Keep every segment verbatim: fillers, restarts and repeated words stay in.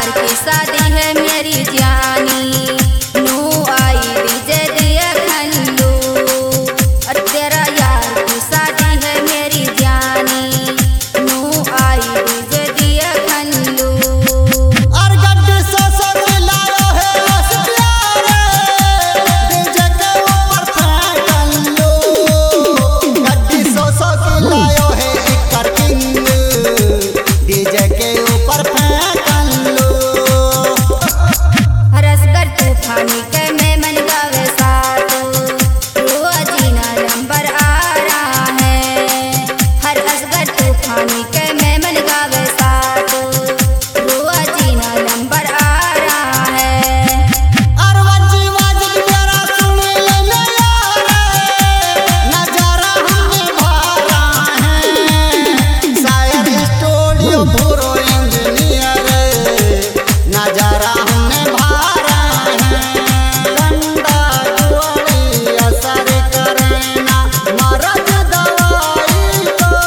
यार की शादी है मेरी जानी, नू आई डीजे दिया खल्लू। और तेरा यार की शादी है मेरी जानी, नू आई डीजे दिया खल्लू। और गड्डी सो सो के लायो है उस प्यारे डीजे के ऊपर फेंक लो। गड्डी सो सो के लायो है एक किंग डीजे के ऊपर फेंक लो। रसगर तूफानी के में मन गावे साथ, रुआ जीना नंबर आ रहा है। हर असगर तूफानी के में मन गावे साथ, रुआ जीना नंबर आ रहा है। और वजी वाजिद मेरा सुन ले ले यार, नजारा हमने भरा है। शायर स्टूडियो पूरो इंजीनियर, नजारा हमने भरा है। गंदा जुआरी असर करे ना मरद दवाई को,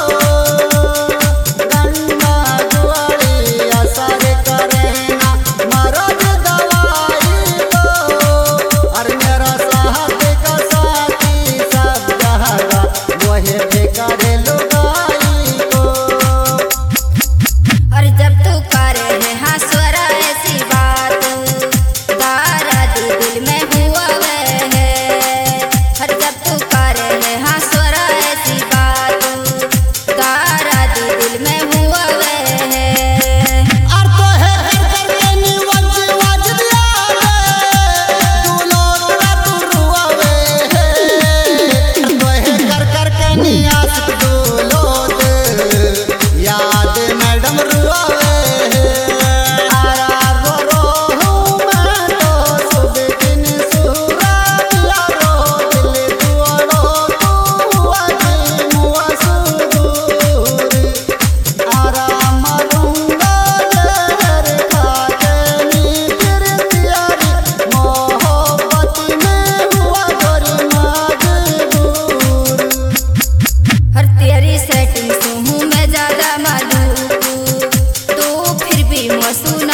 गंदा जुआरी असर करे ना मरद दवाई को। और मेरा साथ का साथी सब जहरा वही बेकारे लुगाई को। और जब तू करे है हंसवरा ऐसी बात, तारा दिल में हुआ वह है। हर जब तू करे है हंसवरा ऐसी बात, तारा दिल में हुआ वह है। और तो है कर करके नी वजी वाजिद यार, दूलो तेरा तू रुआवे है। तो है कर करके नी आशिक दूलो याद मैडम रुआवे है। आरा रो रो हूँ मैं तो सुबह दिन सुरा यारो, दिल दुआरो तू आजी मुआ सुदूर। आरा मरूंगा जहर खाके नी फिर तियारी, मोहब्बत में हुआ गोरी मजबूर। हर तेरी सेटिंग से हूँ मैं ज्यादा मालूम, तू फिर भी मसून